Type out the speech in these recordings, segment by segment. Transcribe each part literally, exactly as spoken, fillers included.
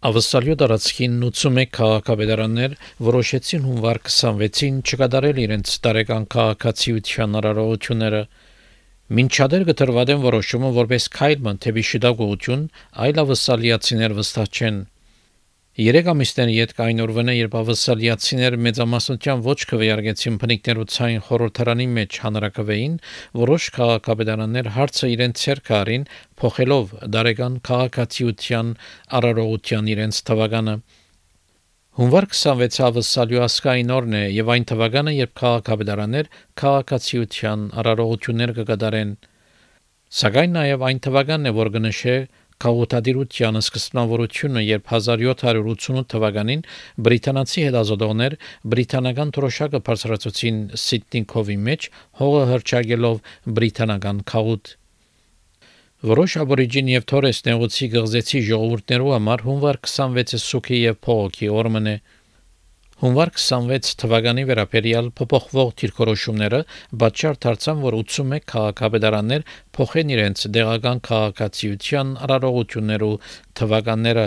Ավսալյո տարածքին ութսունմեկ քաղաքապետարաններ որոշեցին հունվար քսանվեցին չկատարել իրենց տարեկան քաղաքացիության արարողությունները։ Մինչ շատեր կտրվադեն որոշումը որպես քայլ դեպի շիդագողություն, այլ ավսալիացիներ վստահ չեն։ Երեք ամիսներ յետ կային օրվանե, երբ ավսալիացիներ մեծամասնության ոչ քվեարկեցին բնիկներու ցային խորհրդարանի մեջ հանրակրվեին, որոշ քաղաքապետարաններ հարցը իրենց ցերկ արին, փոխելով դարեկան քաղաքացիության արարողության իրենց թվականը։ Հունվար քսանվեցը ավսալյո ասկային օրն է եւ այն թվականը, երբ քաղաքապետարաններ քաղաքացիության արարողություններ կկատարեն։ Սակայն նաեւ այն թվականն է, որ կնշե Քաղաքատիրության սկզբնավորությունը, երբ հազար յոթ հարյուր ութսունութ թվականին բրիտանացի հետազոտողներ բրիտանական թրոշակը բարձրացուցին Սիդնի քովի մեջ, հողը հրճագելով բրիտանական քաղուտ։ Որոշ աբորիջին եւ թորես նեղուցի գղզեցի ժողովուրդներու համար հունվար քսանվեցը սուքի եւ փողոքի օրմն է։ Հունվար քսանվեց թվականի վերաբերյալ փոփոխվող դիրքորոշումները պատճառ դարձան, որ ութսունմեկ քաղաքապետարաններ փոխեն իրենց դեղական քաղաքացիության արարողություններու թվականները։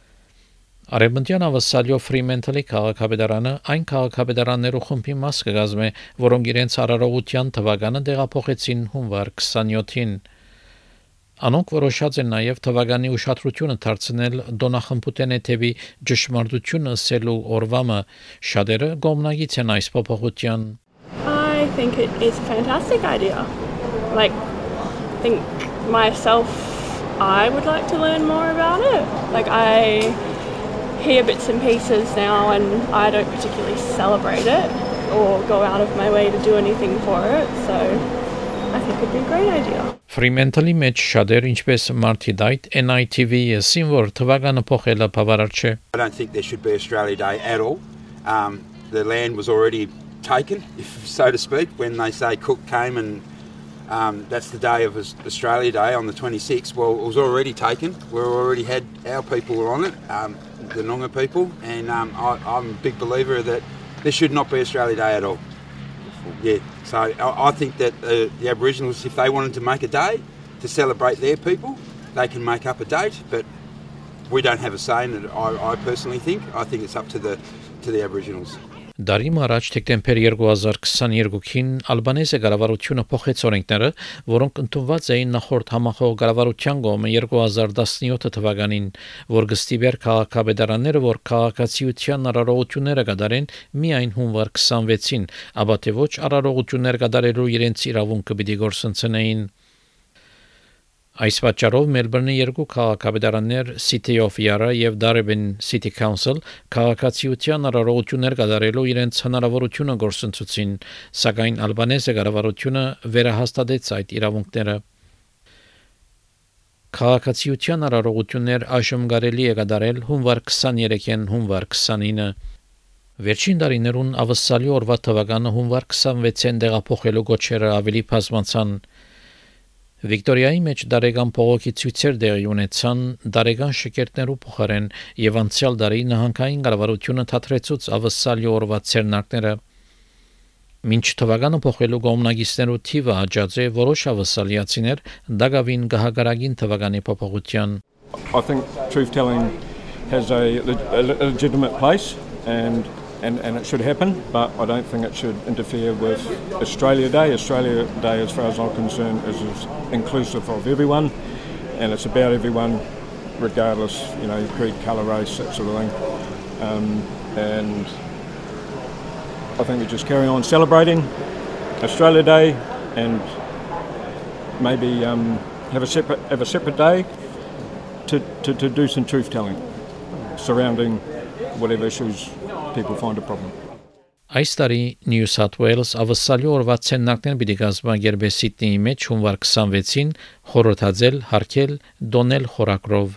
Արևմտյան ավսալյո Ֆրիմենթլի քաղաքապետարանը այն քաղաքապետարաններու խումբի մաս կգազմե, որոնք իրենց արարողության թվականը տեղափոխեցին հունվար քսանյոթին։ Անոնք որոշած են նաև թվականի ուշադրությունը դարձնել Դոնախմբուտենե թևի ճշմարտությունը ասելու օրվամը, շատերը գոմնագից են այս փոփոխության։ I think it is a fantastic idea. Like, I think myself, I would like to learn more about it. Like, I hear bits and pieces now and I don't particularly celebrate it or go out of my way to do anything for it, so I think it'd be a great idea. Fremantle-ի մեջ շատեր ինչպես Marty Dite N I T V-ին որ թվականը փոխելը բավարար չէ։ I don't think there should be Australia Day at all. Um, the land was already taken, if so to speak, when they say Cook came and um, that's the day of Australia Day on the twenty-sixth. Well, it was already taken. We already had our people were on it, um, the Noongar people, and um, I, I'm a big believer that there should not be Australia Day at all. Yeah, so I, I think that uh, the Aboriginals, if they wanted to make a day to celebrate their people, they can make up a date, but we don't have a say in it, I, I personally think. I think it's up to the to the Aboriginals. Դարիմ առաջ դեկտեմբեր երկու հազար քսաներկուին Ալբանեզը կառավարությունը փոխեց օրենքները, որոնք ընդունված էին նախորդ համախոհ կառավարության կողմը երկու հազար տասնյոթ թվականին, որ կստիպեր քաղաքապետարանները, որ քաղաքացիության արարողությունները կատարեն միայն հունվար քսանվեցին, ապա թե ոչ արարողություններ կատարելու իրենց իրավունքը պիտի գործընծնեին։ Այս պատճառով Մելբուրնի երկու քաղաքապետարաններ City of Yarra եւ Darwin City Council քաղաքացիության արարողություններ կատարելու իրենց հնարավորությունը գործընծուցին, սակայն Ալբանեզը կառավարությունը վերահաստատեց այդ իրավունքները։ Քաղաքացիության արարողություններ այժմ կարելի է կատարել հունվար քսաներեքին հունվար քսանինը։ Վերջին տարիներուն ավսալի օրվա թվականը հունվար քսանվեցին տեղափոխելու գոչերը ավելի բազմացան։ Վիկտորիայի մեջ դարեգան փողոքի ցույցեր տեղի ունեցան դարեգան շքերթներու փոխարեն եւ անցյալ դարի նահանգային կառավարությունը թատրեցուց ավսալի օրվա ցերնակները։ Մինչ թվականը փոխելու գոմնագիստներու թիվը աջած է որոշ ավսալիացիներ դակավին գահագարագին թվականի փոփոխության։ I think truth telling has a, a legitimate place and And, and it should happen, but I don't think it should interfere with Australia Day. Australia Day, as far as I'm concerned, is, is inclusive of everyone, and it's about everyone, regardless, you know, creed, colour, race, that sort of thing. Um, and I think we just carry on celebrating Australia Day, and maybe um, have a separate have a separate day to, to, to do some truth telling surrounding whatever issues people find a problem. Այս տարի New South Wales ավսալի օրվա ցեննակներ պիտի կազմակերպի Սիդնեի մեջ հունվար քսանվեցին խորհրդածել հարկել դոնել խորակրով։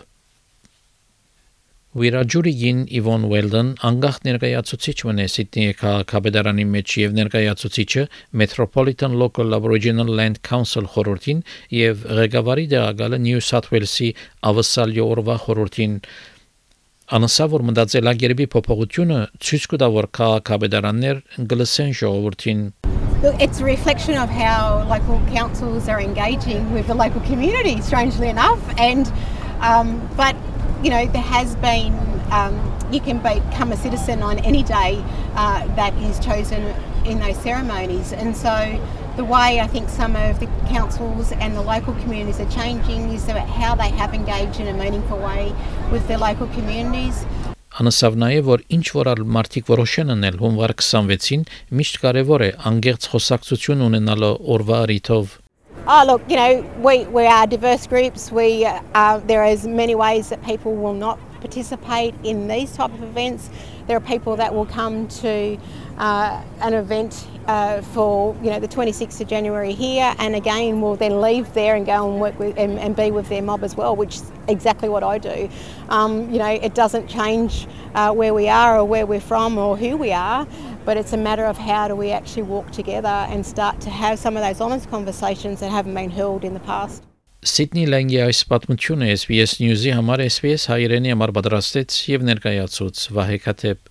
Վիրաջուրիգին Իվոն Ուելդեն անգախ ներկայացուցիչ մնե Սիդնեի քաղաքապետարանի մեջ եւ ներկայացուցիչը Metropolitan Local Aboriginal Land Council խորհրդին եւ ղեկավարի դեղակալը New South Wales-ի ավսալի օրվա խորհրդին Անասա որ մտածելակերպի փոփոխությունը ցույց կտա որ քաղաքապետարաններ գլսեն ժողովրդին։ Look, it's a reflection of how local councils are engaging with the local community, strangely enough, and um, but you know, there has been, um, you can become a citizen on any day uh, that is chosen in those ceremonies. And so the way I think some of the councils and the local communities are changing is about how they have engaged in a meaningful way with their local communities. Անասավ նաև որ ինչ որ ալ մարդիկ որոշեն անել հունվար twenty-sixին միշտ կարևոր է անգերց խոսակցություն ունենալը օրվա առիթով. Oh, look, you know, we, we are diverse groups. We uh, there is many ways that people will not participate in these type of events. There are people that will come to uh, an event uh, for, you know, the twenty-sixth of January here, and again will then leave there and go and work with and, and be with their mob as well, which is exactly what I do. Um, you know, it doesn't change uh, where we are or where we're from or who we are, but it's a matter of how do we actually walk together and start to have some of those honest conversations that haven't been held in the past. Սիդնի Լենգի այս պատմությունը S B S News-ի համար S B S հայերենի համար պատրաստեց եւ ներկայացուց Վահե Քաթեփ.